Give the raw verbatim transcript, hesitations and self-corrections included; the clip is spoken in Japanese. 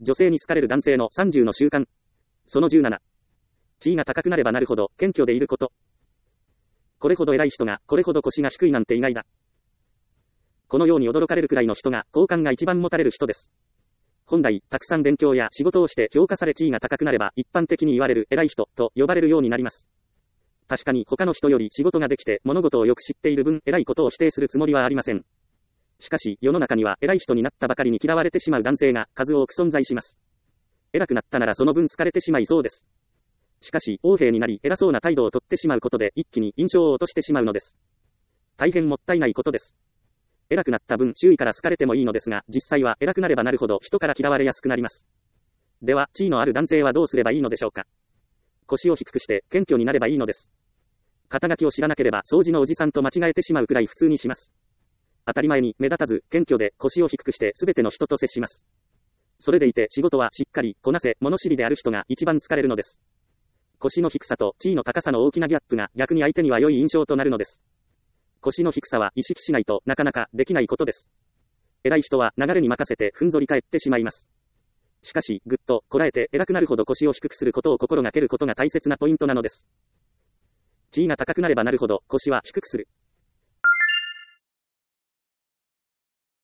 女性に好かれる男性のさんじゅうの習慣。そのじゅうなな。地位が高くなればなるほど、謙虚でいること。これほど偉い人が、これほど腰が低いなんて意外だ。このように驚かれるくらいの人が、好感が一番持たれる人です。本来、たくさん勉強や仕事をして評価され地位が高くなれば、一般的に言われる偉い人と呼ばれるようになります。確かに他の人より仕事ができて物事をよく知っている分、偉いことを否定するつもりはありません。しかし、世の中には偉い人になったばかりに嫌われてしまう男性が数多く存在します。偉くなったならその分好かれてしまいそうです。しかし、横柄になり偉そうな態度をとってしまうことで一気に印象を落としてしまうのです。大変もったいないことです。偉くなった分、周囲から好かれてもいいのですが、実際は偉くなればなるほど人から嫌われやすくなります。では、地位のある男性はどうすればいいのでしょうか。腰を低くして謙虚になればいいのです。肩書きを知らなければ掃除のおじさんと間違えてしまうくらい普通にします。当たり前に目立たず謙虚で腰を低くして全ての人と接します。それでいて仕事はしっかりこなせ物知りである人が一番好かれるのです。腰の低さと地位の高さの大きなギャップが逆に相手には良い印象となるのです。腰の低さは意識しないとなかなかできないことです。偉い人は流れに任せてふんぞり返ってしまいます。しかしぐっとこらえて偉くなるほど腰を低くすることを心がけることが大切なポイントなのです。地位が高くなればなるほど腰は低くする。